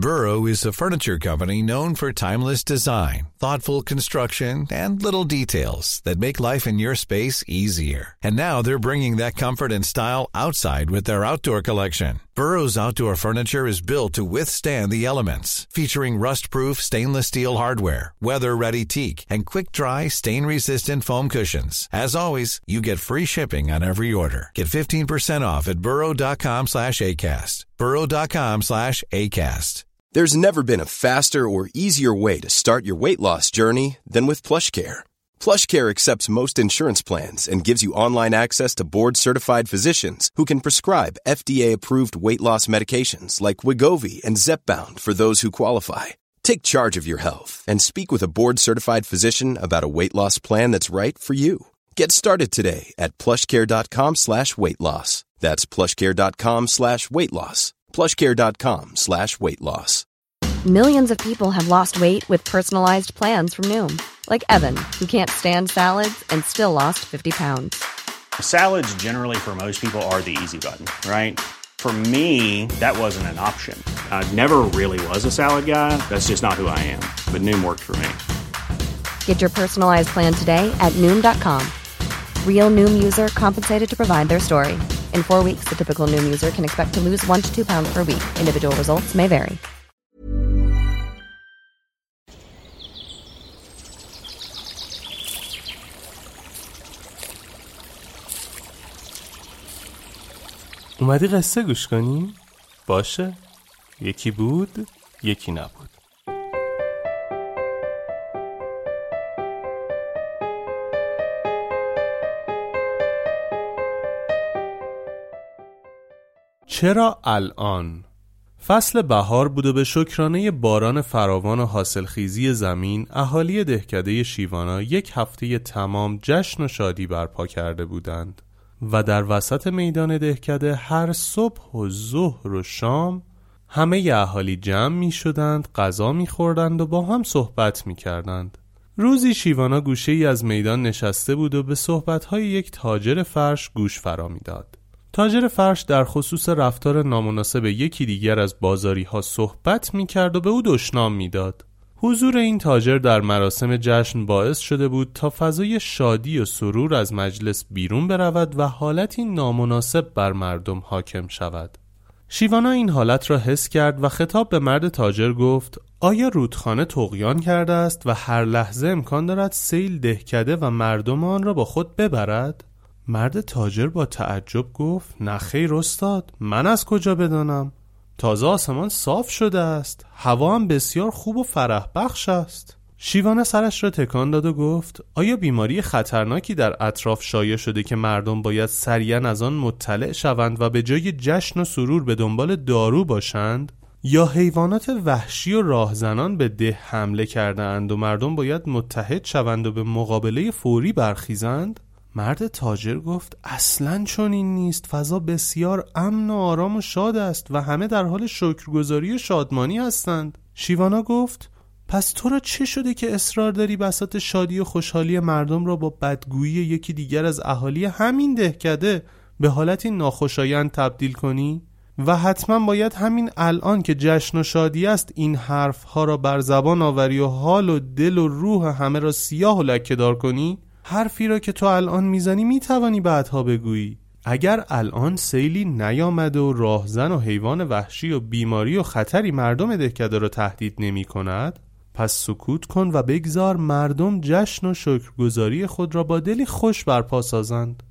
Burrow is a furniture company known for timeless design, thoughtful construction, and little details that make life in your space easier. And now they're bringing that comfort and style outside with their outdoor collection. Burrow's outdoor furniture is built to withstand the elements, featuring rust-proof stainless steel hardware, weather-ready teak, and quick-dry, stain-resistant foam cushions. As always, you get free shipping on every order. Get 15% off at burrow.com/ACAST. burrow.com/ACAST. There's never been a faster or easier way to start your weight loss journey than with PlushCare. PlushCare accepts most insurance plans and gives you online access to board-certified physicians who can prescribe FDA-approved weight loss medications like Wegovy and Zepbound for those who qualify. Take charge of your health and speak with a board-certified physician about a weight loss plan that's right for you. Get started today at plushcare.com/weightloss. That's plushcare.com/weightloss. plushcare.com/weightloss. Millions of people have lost weight with personalized plans from Noom. Like Evan, who can't stand salads and still lost 50 pounds. Salads generally for most people are the easy button, right? For me, that wasn't an option. I never really was a salad guy. That's just not who I am. But Noom worked for me. Get your personalized plan today at Noom.com. Real Noom user compensated to provide their story. In 4 weeks, the typical Noom user can expect to lose 1 to 2 pounds per week. Individual results may vary. اومدی قصه گوش کنی؟ باشه. یکی بود، یکی نبود. چرا الان؟ فصل بهار بود و به شکرانه باران فراوان و حاصلخیزی زمین اهالی دهکده شیوانا یک هفته تمام جشن و شادی برپا کرده بودند و در وسط میدان دهکده هر صبح و ظهر و شام همه اهالی جمع می شدند، غذا می خوردند و با هم صحبت می کردند. روزی شیوانا گوشه ای از میدان نشسته بود و به صحبت‌های یک تاجر فرش گوش فرا می داد. تاجر فرش در خصوص رفتار نامناسب یکی دیگر از بازاری ها صحبت می کرد و به او دشنام می داد. حضور این تاجر در مراسم جشن باعث شده بود تا فضای شادی و سرور از مجلس بیرون برود و حالتی نامناسب بر مردم حاکم شود. شیوانا این حالت را حس کرد و خطاب به مرد تاجر گفت: آیا رودخانه طغیان کرده است و هر لحظه امکان دارد سیل دهکده و مردم آن را با خود ببرد؟ مرد تاجر با تعجب گفت: نه خیر استاد، من از کجا بدانم؟ تازه آسمان صاف شده است، هوا هم بسیار خوب و فرح بخش است. شیوانا سرش را تکان داد و گفت: آیا بیماری خطرناکی در اطراف شایع شده که مردم باید سریعاً از آن مطلع شوند و به جای جشن و سرور به دنبال دارو باشند؟ یا حیوانات وحشی و راهزنان به ده حمله کرده اند و مردم باید متحد شوند و به مقابله فوری برخیزند؟ مرد تاجر گفت: اصلاً چنین نیست، فضا بسیار امن و آرام و شاد است و همه در حال شکرگزاری و شادمانی هستند. شیوانا گفت: پس تو را چه شده که اصرار داری بساط شادی و خوشحالی مردم را با بدگویی یکی دیگر از اهالی همین دهکده به حالتی ناخوشایند تبدیل کنی؟ و حتما باید همین الان که جشن و شادی است این حرفها را بر زبان آوری و حال و دل و روح همه را سیاه و لکه‌دار کنی؟ حرفی را که تو الان میزنی میتوانی بعدها بگویی. اگر الان سیلی نیامده و راهزن و حیوان وحشی و بیماری و خطری مردم دهکده را تهدید نمی کند، پس سکوت کن و بگذار مردم جشن و شکرگزاری خود را با دلی خوش برپا سازند.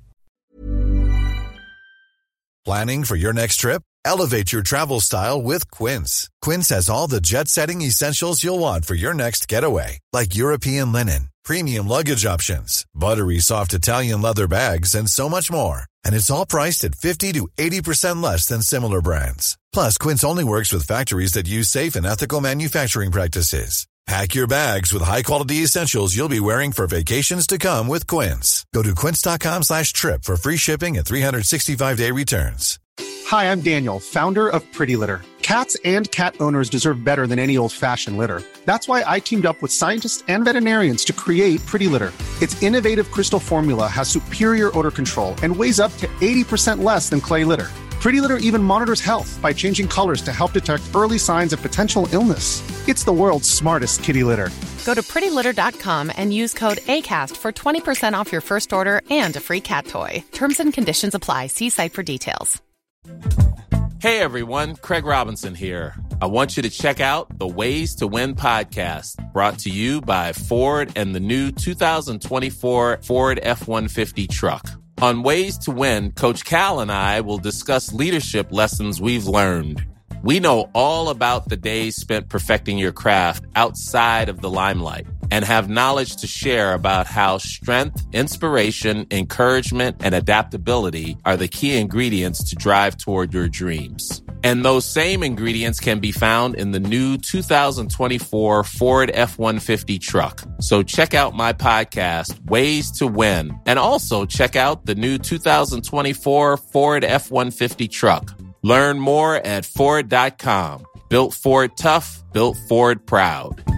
Planning for your next trip? Elevate your travel style with Quince. Quince has all the jet-setting essentials you'll want for your next getaway, like European linen, premium luggage options, buttery soft Italian leather bags, and so much more. And it's all priced at 50 to 80% less than similar brands. Plus, Quince only works with factories that use safe and ethical manufacturing practices. Pack your bags with high-quality essentials you'll be wearing for vacations to come with Quince. Go to quince.com/trip for free shipping and 365-day returns. Hi, I'm Daniel, founder of Pretty Litter. Cats and cat owners deserve better than any old-fashioned litter. That's why I teamed up with scientists and veterinarians to create Pretty Litter. Its innovative crystal formula has superior odor control and weighs up to 80% less than clay litter. Pretty Litter even monitors health by changing colors to help detect early signs of potential illness. It's the world's smartest kitty litter. Go to prettylitter.com and use code ACAST for 20% off your first order and a free cat toy. Terms and conditions apply. See site for details. Hey everyone, Craig Robinson here. I want you to check out the Ways to Win podcast, brought to you by Ford and the new 2024 Ford F-150 truck. On Ways to Win, Coach Cal and I will discuss leadership lessons we've learned. We know all about the days spent perfecting your craft outside of the limelight and have knowledge to share about how strength, inspiration, encouragement, and adaptability are the key ingredients to drive toward your dreams. And those same ingredients can be found in the new 2024 Ford F-150 truck. So check out my podcast, Ways to Win, and also check out the new 2024 Ford F-150 truck. Learn more at Ford.com. Built Ford tough, built Ford proud.